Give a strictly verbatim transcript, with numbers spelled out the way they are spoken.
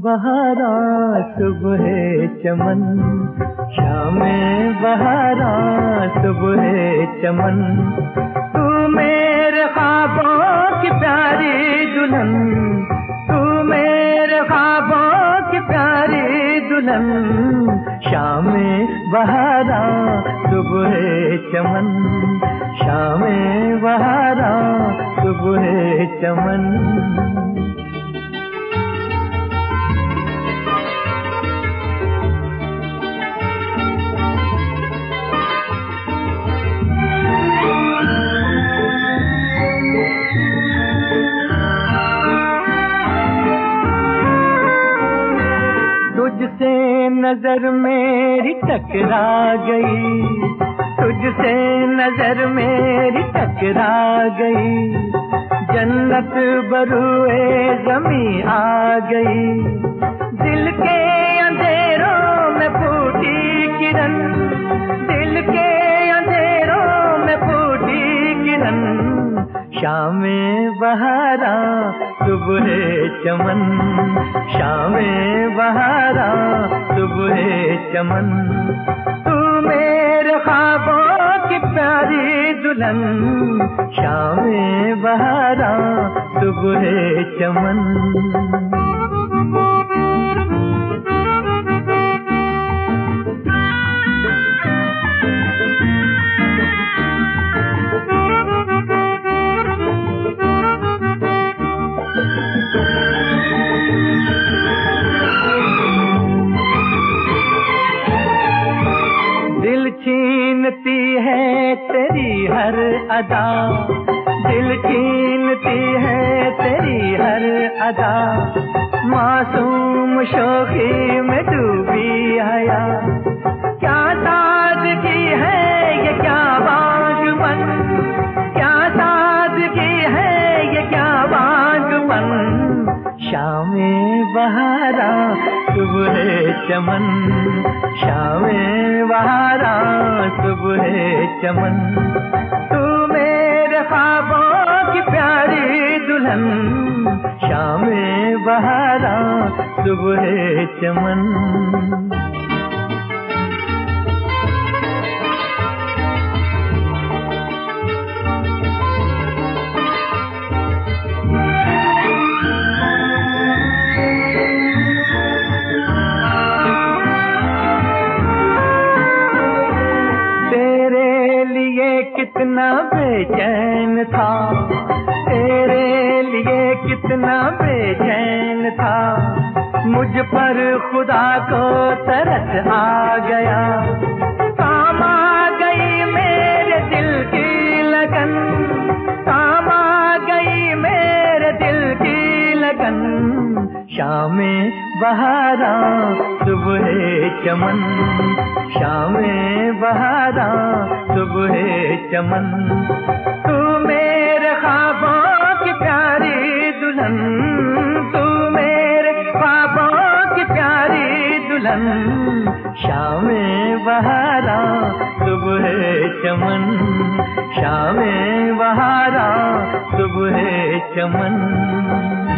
बहारा सुबह चमन, शामें बहारा सुबह चमन, तू मेरे ख्वाबों की प्यारी दुल्हन, तू मेरे ख्वाबों की प्यारी दुल्हन, शामें बहारा सुबह चमन, शामें बहारा सुबह चमन। तुझसे नजर मेरी टकरा गई, तुझसे नजर मेरी टकरा गई, जन्नत बरूए ज़मीं आ गई, दिल के अंधेरों में फूटी किरण, दिल के अंधेरों में फूटी किरण, शामें बहारा सुबह चमन, शामें बहारा सुबह चमन, तू मेरे ख्वाबों की प्यारी दुल्हन, शामें बहारा सुबह चमन। दिल छीनती है तेरी हर अदा, दिल छीनती है तेरी हर अदा, मासूम शौकी में डूबी हया, क्या सादगी है ये क्या बागबन, क्या सादगी है ये क्या बागबन, शामें बहारा सुबह चमन, शामें बहारा सुबह चमन, तू मेरे ख्वाबों की प्यारी दुल्हन, शामें बहारा सुबह चमन। कितना बेचैन था, तेरे लिए कितना बेचैन था, मुझ पर खुदा को तरस आ गया, काम आ गई मेरे दिल की लगन, काम आ गई मेरे दिल की लगन, शामें बहारा सुबह चमन, शामें बहारा सुबह चमन, तू मेरे ख्वाबों की प्यारी दुल्हन, तू मेरे ख्वाबों की प्यारी दुल्हन, शामें बहारा सुबह चमन, शामें बहारा सुबह चमन।